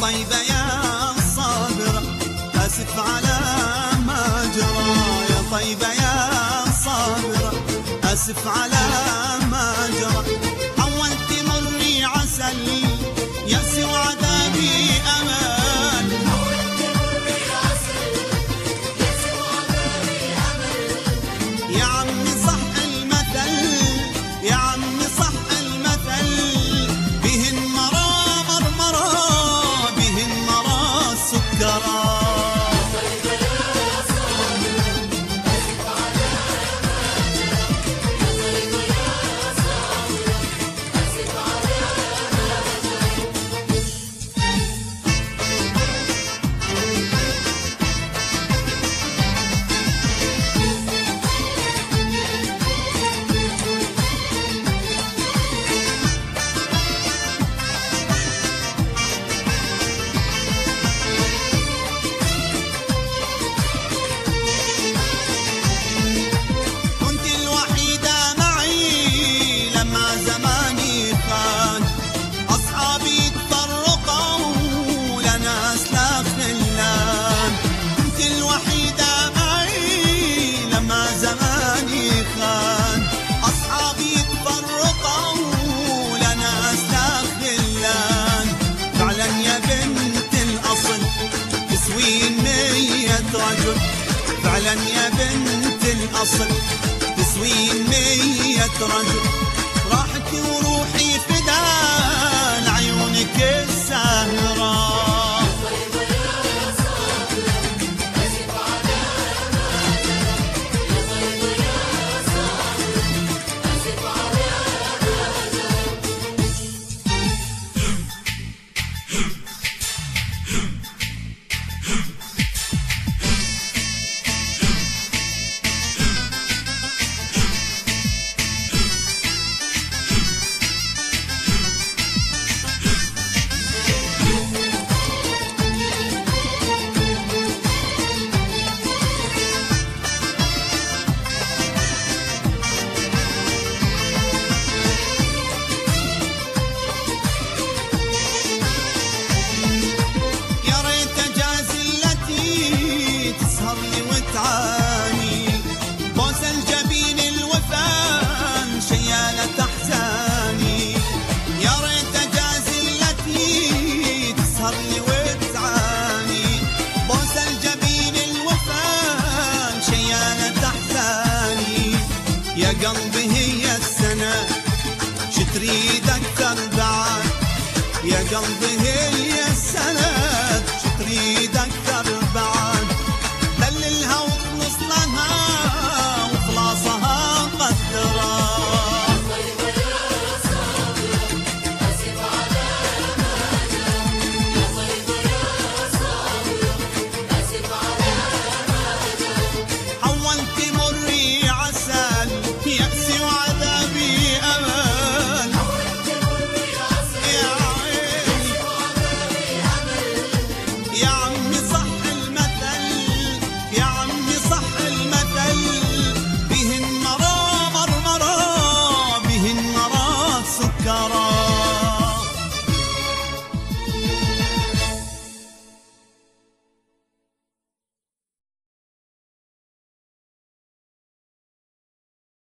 طيبة يا صابرة أسف على ما جرى، يا طيبة يا صابرة أسف على ما جرى. حولت مري عسل يأسي وعذابي أمل، حولت مري عسل يأسي وعذابي أمل. يا عمي صح المثل، يا عمي صح المثل، بهن مرا مرمرة بهن مرا سكرة. فعلا يا بنت الأصل تسوين 100 رجل. راحتي وروحي فدان عيونك الساهرة. يا قلبي هي السنة شتريد أكثر بعد، يا قلبي